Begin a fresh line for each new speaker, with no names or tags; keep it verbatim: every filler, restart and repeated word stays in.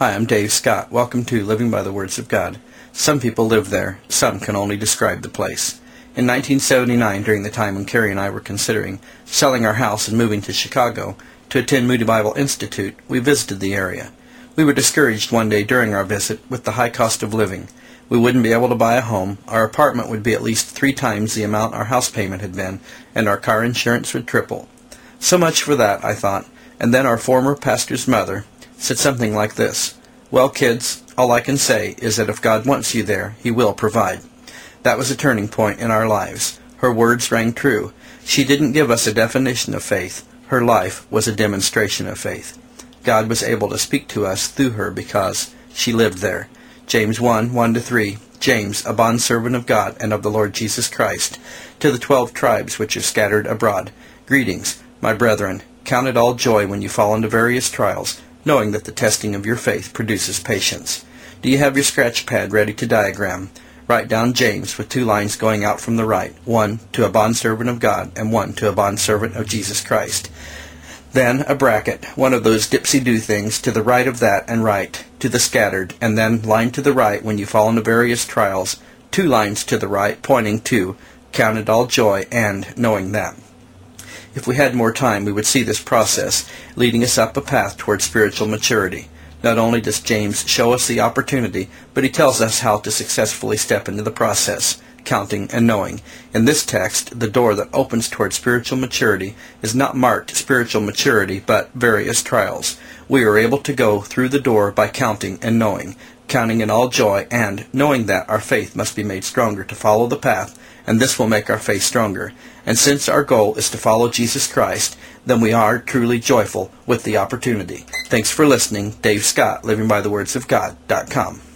Hi, I'm Dave Scott. Welcome to Living by the Words of God. Some people live there. Some can only describe the place. In nineteen seventy-nine, during the time when Carrie and I were considering selling our house and moving to Chicago to attend Moody Bible Institute, we visited the area. We were discouraged one day during our visit with the high cost of living. We wouldn't be able to buy a home, our apartment would be at least three times the amount our house payment had been, and our car insurance would triple. So much for that, I thought. And then our former pastor's mother said something like this: "Well, kids, all I can say is that if God wants you there, He will provide." That was a turning point in our lives. Her words rang true. She didn't give us a definition of faith. Her life was a demonstration of faith. God was able to speak to us through her because she lived there. James one, one to three. James, a bondservant of God and of the Lord Jesus Christ, to the twelve tribes which are scattered abroad. Greetings, my brethren. Count it all joy when you fall into various trials, knowing that the testing of your faith produces patience. Do you have your scratch pad ready to diagram? Write down James with two lines going out from the right, one to a bondservant of God and one to a bondservant of Jesus Christ. Then a bracket, one of those dipsy-do things, to the right of that and right, to the scattered, and then line to the right when you fall into various trials, two lines to the right pointing to count it all joy and knowing that. If we had more time, we would see this process leading us up a path toward spiritual maturity. Not only does James show us the opportunity, but he tells us how to successfully step into the process, counting and knowing. In this text, the door that opens toward spiritual maturity is not marked spiritual maturity, but various trials. We are able to go through the door by counting and knowing, counting in all joy and knowing that our faith must be made stronger to follow the path, and this will make our faith stronger. And since our goal is to follow Jesus Christ, then we are truly joyful with the opportunity. Thanks for listening. Dave Scott, living by the words of God dot com.